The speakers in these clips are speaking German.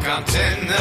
Rockantenne.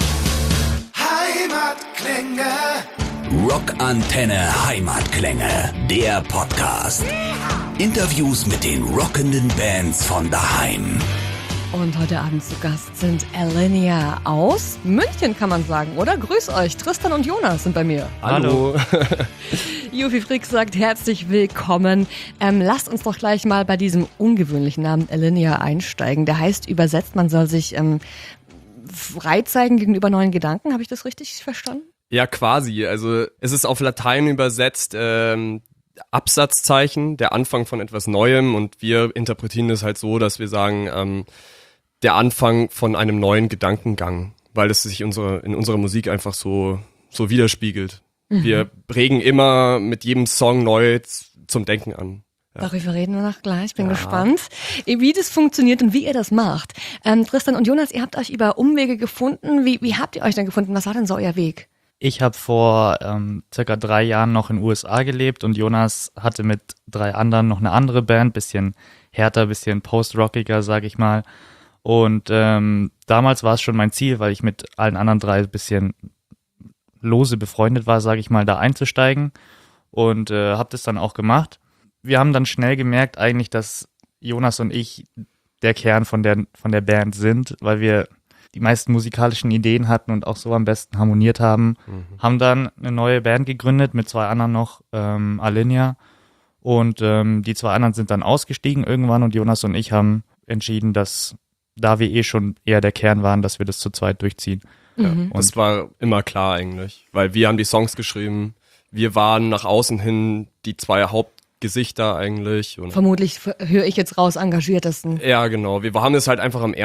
Heimatklänge. Rockantenne Heimatklänge, der Podcast. Interviews mit den rockenden Bands von daheim. Und heute Abend zu Gast sind Alinea aus München, kann man sagen, oder? Grüß euch, Tristan und Jonas sind bei mir. Hallo. Jufi Frick sagt herzlich willkommen. Lasst uns doch gleich mal bei diesem ungewöhnlichen Namen Alinea einsteigen. Der heißt übersetzt, man soll sich frei zeigen gegenüber neuen Gedanken. Habe ich das richtig verstanden? Ja, quasi. Also es ist auf Latein übersetzt Absatzzeichen, der Anfang von etwas Neuem, und wir interpretieren es halt so, dass wir sagen, der Anfang von einem neuen Gedankengang, weil es sich in unserer Musik einfach so widerspiegelt. Mhm. Wir regen immer mit jedem Song neu zum Denken an. Ja. Darüber reden wir noch gleich, bin gespannt, wie das funktioniert und wie ihr das macht. Tristan und Jonas, ihr habt euch über Umwege gefunden. Wie habt ihr euch denn gefunden? Was war denn so euer Weg? Ich habe vor circa 3 Jahren noch in den USA gelebt und Jonas hatte mit 3 anderen noch eine andere Band, bisschen härter, bisschen post-rockiger, sag ich mal. Und damals war es schon mein Ziel, weil ich mit allen anderen 3 ein bisschen lose befreundet war, sag ich mal, da einzusteigen, und habe das dann auch gemacht. Wir haben dann schnell gemerkt eigentlich, dass Jonas und ich der Kern von der Band sind, weil wir die meisten musikalischen Ideen hatten und auch so am besten harmoniert haben. Haben dann eine neue Band gegründet mit 2 anderen noch, Alinea. Und die 2 anderen sind dann ausgestiegen irgendwann, und Jonas und ich haben entschieden, dass, da wir schon eher der Kern waren, dass wir das zu zweit durchziehen. Ja, und das war immer klar eigentlich, weil wir haben die Songs geschrieben. Wir waren nach außen hin die 2 Hauptgesichter eigentlich. Und vermutlich höre ich jetzt raus, engagiertesten. Ja, genau. Wir haben es halt einfach am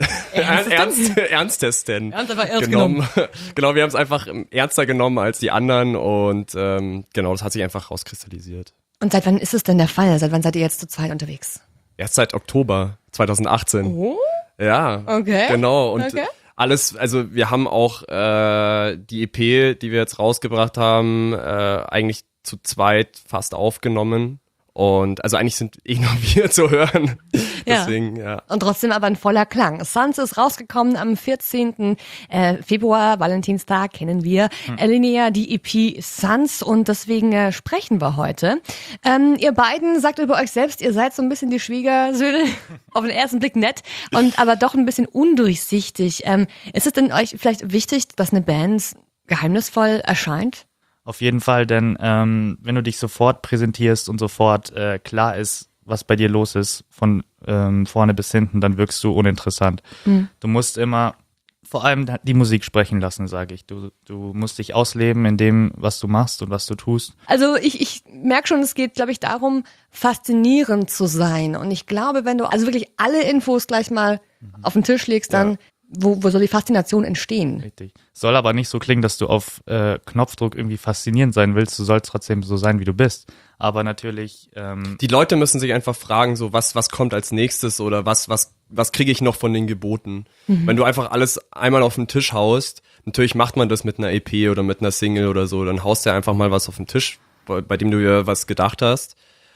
ernstesten genommen. Genau, wir haben es einfach ernster genommen als die anderen, und genau, das hat sich einfach rauskristallisiert. Und seit wann ist es denn der Fall? Seit wann seid ihr jetzt zu zweit unterwegs? Erst seit Oktober 2018. Oh? Ja, okay. Genau. Und okay. alles, also wir haben auch die EP, die wir jetzt rausgebracht haben, eigentlich zu zweit fast aufgenommen. Und also eigentlich sind nur wir zu hören. Deswegen, ja. Und trotzdem aber ein voller Klang. Suns ist rausgekommen am 14. Februar, Valentinstag, kennen wir. Alinea, die EP Suns, und deswegen sprechen wir heute. Ihr beiden sagt über euch selbst, ihr seid so ein bisschen die Schwiegersöhne, auf den ersten Blick nett, und aber doch ein bisschen undurchsichtig. Ist es denn euch vielleicht wichtig, dass eine Band geheimnisvoll erscheint? Auf jeden Fall, denn wenn du dich sofort präsentierst und sofort klar ist, was bei dir los ist, von vorne bis hinten, dann wirkst du uninteressant. Du musst immer vor allem die Musik sprechen lassen, sage ich. Du musst dich ausleben in dem, was du machst und was du tust. Also ich merke schon, es geht, glaube ich, darum, faszinierend zu sein. Und ich glaube, wenn du also wirklich alle Infos gleich mal auf den Tisch legst, dann wo soll die Faszination entstehen? Richtig. Soll aber nicht so klingen, dass du auf Knopfdruck irgendwie faszinierend sein willst. Du sollst trotzdem so sein, wie du bist. Aber natürlich... die Leute müssen sich einfach fragen, so was kommt als nächstes, oder was kriege ich noch von den Geboten? Wenn du einfach alles einmal auf den Tisch haust, natürlich macht man das mit einer EP oder mit einer Single oder so, dann haust du einfach mal was auf den Tisch, bei dem du dir was gedacht hast.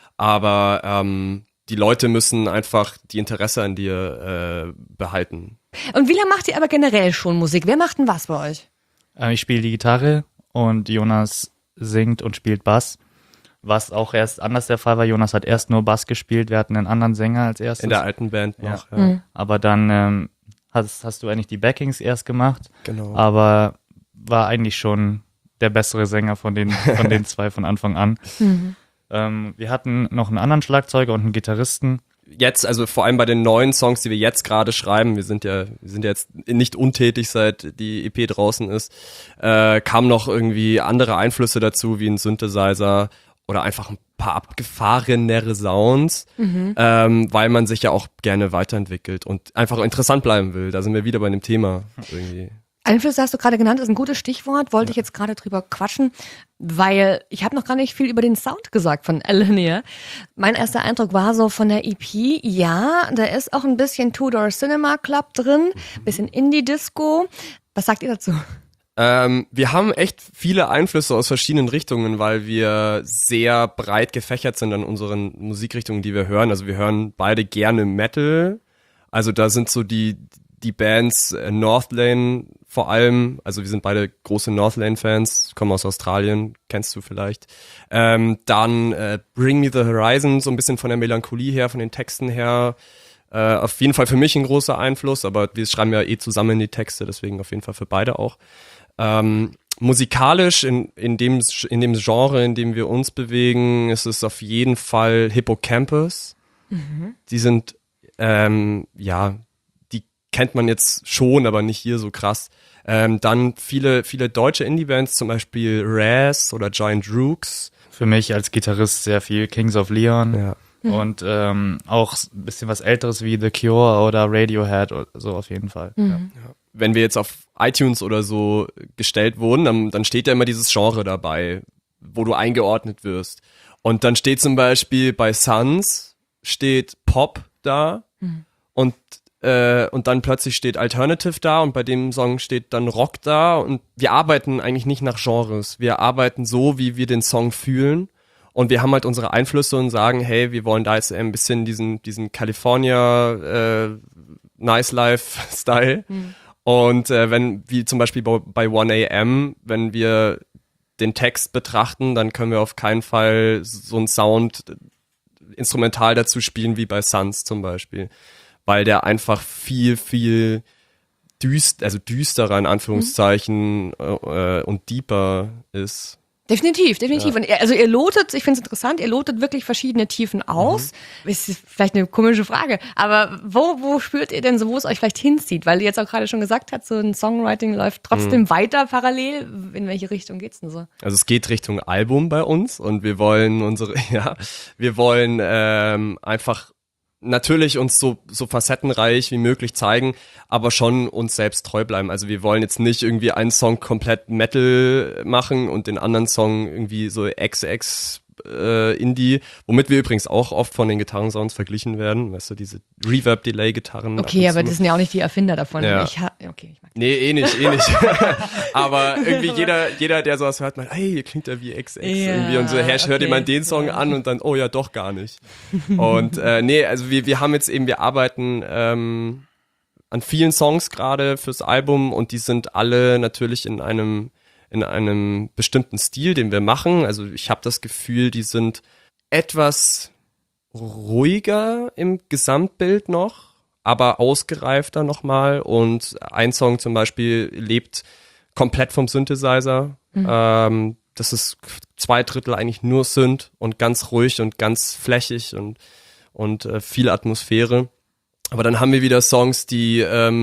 Aber die Leute müssen einfach die Interesse an dir behalten. Und wie lange macht ihr aber generell schon Musik? Wer macht denn was bei euch? Ich spiele die Gitarre und Jonas singt und spielt Bass, was auch erst anders der Fall war. Jonas hat erst nur Bass gespielt, wir hatten einen anderen Sänger als erstes. In der alten Band noch, ja. Mhm. Aber dann hast du eigentlich die Backings erst gemacht, genau. Aber war eigentlich schon der bessere Sänger von den 2 von Anfang an. Wir hatten noch einen anderen Schlagzeuger und einen Gitarristen. Jetzt, also vor allem bei den neuen Songs, die wir jetzt gerade schreiben, wir sind ja jetzt nicht untätig, seit die EP draußen ist, kamen noch irgendwie andere Einflüsse dazu, wie ein Synthesizer oder einfach ein paar abgefahrenere Sounds, weil man sich ja auch gerne weiterentwickelt und einfach interessant bleiben will. Da sind wir wieder bei dem Thema irgendwie. Einflüsse hast du gerade genannt, ist ein gutes Stichwort, wollte ich jetzt gerade drüber quatschen, weil ich habe noch gar nicht viel über den Sound gesagt von Alinea. Mein erster Eindruck war so von der EP, ja, da ist auch ein bisschen Two-Door Cinema Club drin, bisschen Indie-Disco. Was sagt ihr dazu? Wir haben echt viele Einflüsse aus verschiedenen Richtungen, weil wir sehr breit gefächert sind an unseren Musikrichtungen, die wir hören. Also wir hören beide gerne Metal. Also da sind so die die Bands Northlane vor allem, also wir sind beide große Northlane-Fans, kommen aus Australien, kennst du vielleicht. Dann Bring Me the Horizon, so ein bisschen von der Melancholie her, von den Texten her. Auf jeden Fall für mich ein großer Einfluss, aber wir schreiben ja zusammen die Texte, deswegen auf jeden Fall für beide auch. Musikalisch in dem Genre, in dem wir uns bewegen, ist es auf jeden Fall Hippocampus. Die sind, die kennt man jetzt schon, aber nicht hier so krass. Dann viele deutsche Indie-Bands, zum Beispiel Raz oder Giant Rooks. Für mich als Gitarrist sehr viel Kings of Leon. Ja. Und auch ein bisschen was Älteres wie The Cure oder Radiohead oder so auf jeden Fall. Ja. Wenn wir jetzt auf iTunes oder so gestellt wurden, dann steht ja immer dieses Genre dabei, wo du eingeordnet wirst. Und dann steht zum Beispiel bei Suns steht Pop da und dann plötzlich steht Alternative da und bei dem Song steht dann Rock da und wir arbeiten eigentlich nicht nach Genres. Wir arbeiten so, wie wir den Song fühlen. Und wir haben halt unsere Einflüsse und sagen, hey, wir wollen da jetzt ein bisschen diesen California Nice Life Style. Und wenn, wie zum Beispiel bei 1AM, wenn wir den Text betrachten, dann können wir auf keinen Fall so einen Sound instrumental dazu spielen wie bei Suns zum Beispiel. Weil der einfach viel, viel düsterer in Anführungszeichen und deeper ist. Definitiv. Ja. Und ihr lotet, ich finde es interessant, ihr lotet wirklich verschiedene Tiefen aus. Ist vielleicht eine komische Frage, aber wo spürt ihr denn so, wo es euch vielleicht hinzieht? Weil ihr jetzt auch gerade schon gesagt habt, so ein Songwriting läuft trotzdem weiter parallel. In welche Richtung geht's denn so? Also es geht Richtung Album bei uns und wir wollen einfach natürlich uns so facettenreich wie möglich zeigen, aber schon uns selbst treu bleiben. Also wir wollen jetzt nicht irgendwie einen Song komplett Metal machen und den anderen Song irgendwie so XX Indie, womit wir übrigens auch oft von den Gitarrensounds verglichen werden, weißt du, diese Reverb-Delay-Gitarren. Okay, aber das sind ja auch nicht die Erfinder davon. Ja. Ich mag Nee, eh nicht. Aber irgendwie jeder, der sowas hört, meint, hey, hier klingt ja wie XX irgendwie und so, hört jemand den Song an und dann, oh ja, doch gar nicht. Und also wir haben jetzt eben, wir arbeiten an vielen Songs gerade fürs Album und die sind alle natürlich in einem bestimmten Stil, den wir machen. Also ich habe das Gefühl, die sind etwas ruhiger im Gesamtbild noch, aber ausgereifter nochmal. Und ein Song zum Beispiel lebt komplett vom Synthesizer. Das ist 2/3 eigentlich nur Synth und ganz ruhig und ganz flächig und viel Atmosphäre. Aber dann haben wir wieder Songs, die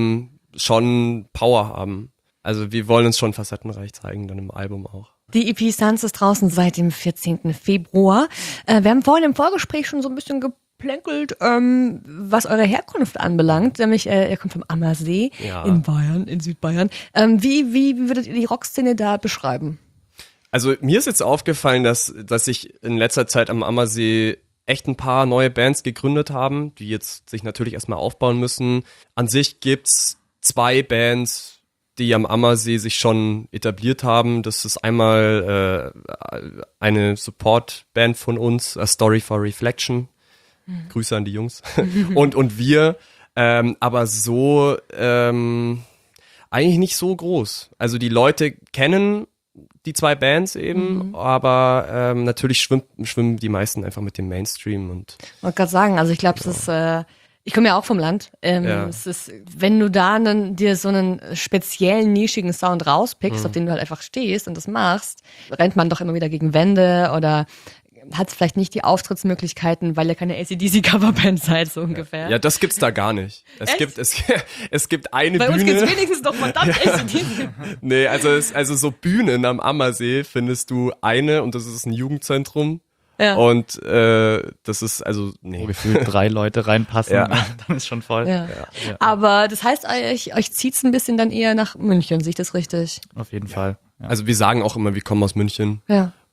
schon Power haben. Also wir wollen uns schon facettenreich zeigen, dann im Album auch. Die EP Suns ist draußen seit dem 14. Februar. Wir haben vorhin im Vorgespräch schon so ein bisschen geplänkelt, was eure Herkunft anbelangt. Nämlich, ihr kommt vom Ammersee in Bayern, in Südbayern. Wie würdet ihr die Rockszene da beschreiben? Also mir ist jetzt aufgefallen, dass sich in letzter Zeit am Ammersee echt ein paar neue Bands gegründet haben, die jetzt sich natürlich erstmal aufbauen müssen. An sich gibt's 2 Bands, die am Ammersee sich schon etabliert haben. Das ist einmal eine Support-Band von uns, A Story for Reflection. Grüße an die Jungs. und wir, aber so eigentlich nicht so groß. Also die Leute kennen die 2 Bands eben, aber natürlich schwimmen die meisten einfach mit dem Mainstream. Und ich wollte gerade sagen, also ich glaube, es ist... Ich komme ja auch vom Land. Es ist, wenn du da dir so einen speziellen, nischigen Sound rauspickst, auf den du halt einfach stehst und das machst, rennt man doch immer wieder gegen Wände oder hat vielleicht nicht die Auftrittsmöglichkeiten, weil ihr keine AC/DC-Coverband seid, so ungefähr. Ja, das gibt's da gar nicht. Es gibt eine Bei Bühne. Bei uns gibt's wenigstens doch verdammt AC/DC. Nee, also so Bühnen am Ammersee findest du eine und das ist ein Jugendzentrum. Ja. Und das ist also Wo gefühlt 3 Leute reinpassen, dann ist schon voll. Ja. Aber das heißt, euch zieht's ein bisschen dann eher nach München, sehe ich das richtig? Auf jeden Fall. Ja. Also wir sagen auch immer, wir kommen aus München,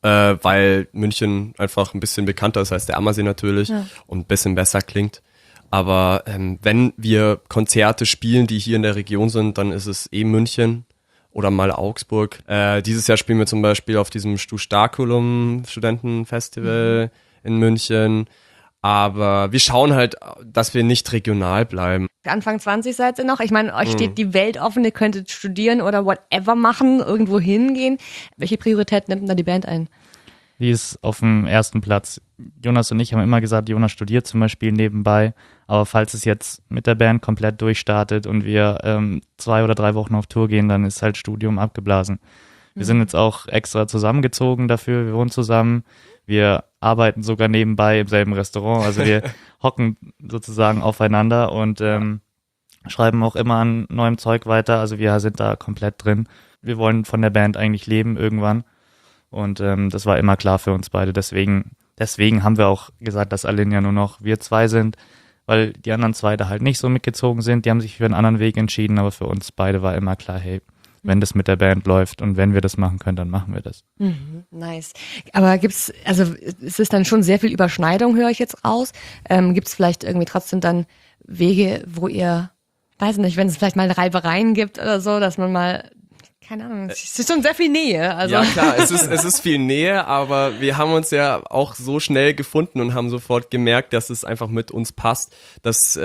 weil München einfach ein bisschen bekannter ist als der Ammersee natürlich und ein bisschen besser klingt. Aber wenn wir Konzerte spielen, die hier in der Region sind, dann ist es München. Oder mal Augsburg. Dieses Jahr spielen wir zum Beispiel auf diesem Stu Starkulum Studentenfestival in München. Aber wir schauen halt, dass wir nicht regional bleiben. Anfang 20 seid ihr noch. Ich meine, euch steht die Welt offen, ihr könntet studieren oder whatever machen, irgendwo hingehen. Welche Priorität nimmt denn da die Band ein? Die ist auf dem ersten Platz. Jonas und ich haben immer gesagt, Jonas studiert zum Beispiel nebenbei. Aber falls es jetzt mit der Band komplett durchstartet und wir 2 oder 3 Wochen auf Tour gehen, dann ist halt Studium abgeblasen. Wir sind jetzt auch extra zusammengezogen dafür. Wir wohnen zusammen. Wir arbeiten sogar nebenbei im selben Restaurant. Also wir hocken sozusagen aufeinander und schreiben auch immer an neuem Zeug weiter. Also wir sind da komplett drin. Wir wollen von der Band eigentlich leben irgendwann. Und das war immer klar für uns beide. Deswegen haben wir auch gesagt, dass Alinea nur noch wir 2 sind, weil die anderen 2 da halt nicht so mitgezogen sind. Die haben sich für einen anderen Weg entschieden, aber für uns beide war immer klar, hey, wenn das mit der Band läuft und wenn wir das machen können, dann machen wir das. Nice. Aber es ist dann schon sehr viel Überschneidung, höre ich jetzt raus. Gibt's vielleicht irgendwie trotzdem dann Wege, wo ihr, weiß nicht, wenn es vielleicht mal Reibereien gibt oder so, dass man mal, keine Ahnung, es ist schon sehr viel Nähe. Also. Ja klar, es ist viel Nähe, aber wir haben uns ja auch so schnell gefunden und haben sofort gemerkt, dass es einfach mit uns passt, dass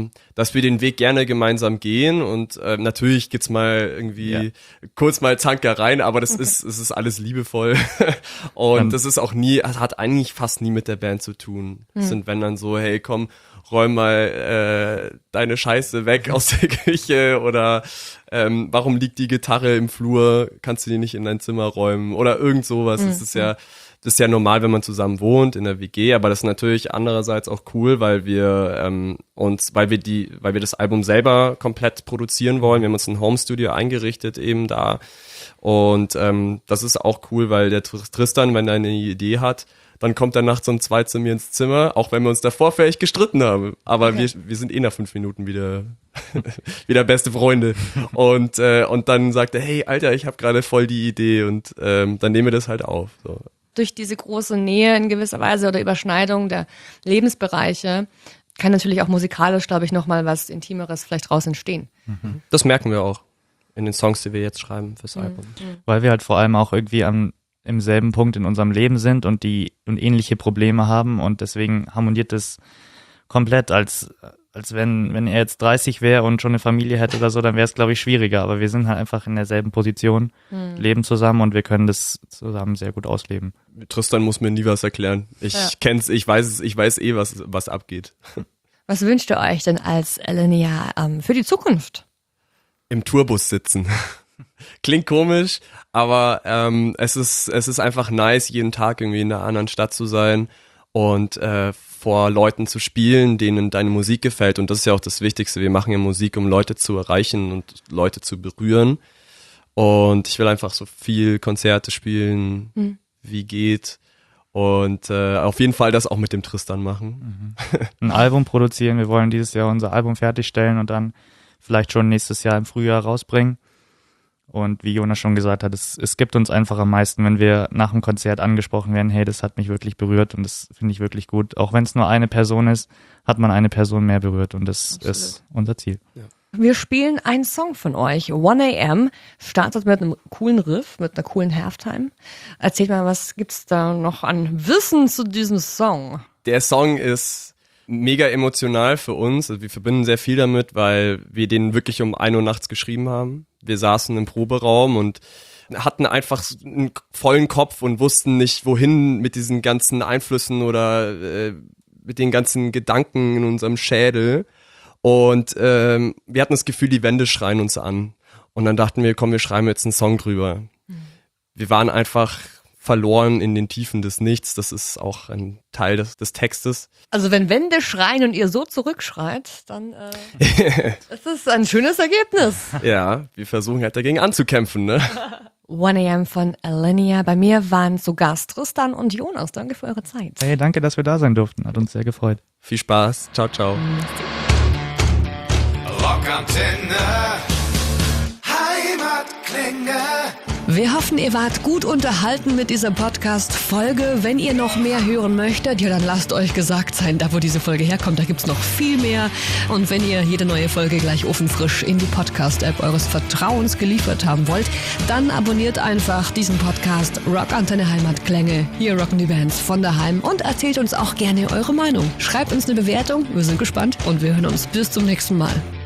wir den Weg gerne gemeinsam gehen und natürlich gibt's mal irgendwie kurz mal Zankereien, aber es ist alles liebevoll und das ist auch hat eigentlich fast nie mit der Band zu tun. Es sind wenn dann so, hey komm, räum mal deine Scheiße weg aus der Küche oder warum liegt die Gitarre im Flur, kannst du die nicht in dein Zimmer räumen oder irgend sowas. Das ist ja normal, wenn man zusammen wohnt in der WG, aber das ist natürlich andererseits auch cool, weil wir weil wir das Album selber komplett produzieren wollen. Wir haben uns ein Home-Studio eingerichtet eben da und das ist auch cool, weil der Tristan, wenn er eine Idee hat, dann kommt er nachts um 2 zu mir ins Zimmer, auch wenn wir uns davor vielleicht gestritten haben. Aber wir sind nach 5 Minuten wieder beste Freunde. Und dann sagt er, hey, Alter, ich habe gerade voll die Idee und dann nehmen wir das halt auf. So. Durch diese große Nähe in gewisser Weise oder Überschneidung der Lebensbereiche kann natürlich auch musikalisch, glaube ich, nochmal was Intimeres vielleicht draus entstehen. Das merken wir auch in den Songs, die wir jetzt schreiben fürs Album. Weil wir halt vor allem auch irgendwie im selben Punkt in unserem Leben sind und ähnliche Probleme haben und deswegen harmoniert das komplett, als wenn er jetzt 30 wäre und schon eine Familie hätte oder so, dann wäre es, glaube ich, schwieriger, aber wir sind halt einfach in derselben Position, leben zusammen und wir können das zusammen sehr gut ausleben. Tristan muss mir nie was erklären. Ich weiß eh, was abgeht. Was wünscht ihr euch denn als Alinea für die Zukunft? Im Tourbus sitzen. Klingt komisch, aber es ist einfach nice, jeden Tag irgendwie in einer anderen Stadt zu sein und vor Leuten zu spielen, denen deine Musik gefällt. Und das ist ja auch das Wichtigste. Wir machen ja Musik, um Leute zu erreichen und Leute zu berühren. Und ich will einfach so viel Konzerte spielen, wie geht. Und auf jeden Fall das auch mit dem Tristan machen. Ein Album produzieren. Wir wollen dieses Jahr unser Album fertigstellen und dann vielleicht schon nächstes Jahr im Frühjahr rausbringen. Und wie Jonas schon gesagt hat, es gibt uns einfach am meisten, wenn wir nach dem Konzert angesprochen werden, hey, das hat mich wirklich berührt und das finde ich wirklich gut. Auch wenn es nur eine Person ist, hat man eine Person mehr berührt und das ist unser Ziel. Ja. Wir spielen einen Song von euch, 1 AM, startet mit einem coolen Riff, mit einer coolen Halftime. Erzählt mal, was gibt's da noch an Wissen zu diesem Song? Der Song ist mega emotional für uns. Also wir verbinden sehr viel damit, weil wir den wirklich um 1 Uhr nachts geschrieben haben. Wir saßen im Proberaum und hatten einfach einen vollen Kopf und wussten nicht, wohin mit diesen ganzen Einflüssen oder mit den ganzen Gedanken in unserem Schädel. Und wir hatten das Gefühl, die Wände schreien uns an. Und dann dachten wir, komm, wir schreiben jetzt einen Song drüber. Wir waren einfach verloren in den Tiefen des Nichts. Das ist auch ein Teil des Textes. Also wenn Wände schreien und ihr so zurückschreit, dann das ist ein schönes Ergebnis. Ja, wir versuchen halt dagegen anzukämpfen, ne? 1 AM von Alinea. Bei mir waren zu Gast Tristan und Jonas. Danke für eure Zeit. Hey, danke, dass wir da sein durften. Hat uns sehr gefreut. Viel Spaß. Ciao, ciao. Rockantenne, Heimatklänge. Wir hoffen, ihr wart gut unterhalten mit dieser Podcast-Folge. Wenn ihr noch mehr hören möchtet, ja, dann lasst euch gesagt sein, da wo diese Folge herkommt, da gibt's noch viel mehr. Und wenn ihr jede neue Folge gleich ofenfrisch in die Podcast-App eures Vertrauens geliefert haben wollt, dann abonniert einfach diesen Podcast Rockantenne Heimatklänge. Hier rocken die Bands von daheim und erzählt uns auch gerne eure Meinung. Schreibt uns eine Bewertung, wir sind gespannt und wir hören uns bis zum nächsten Mal.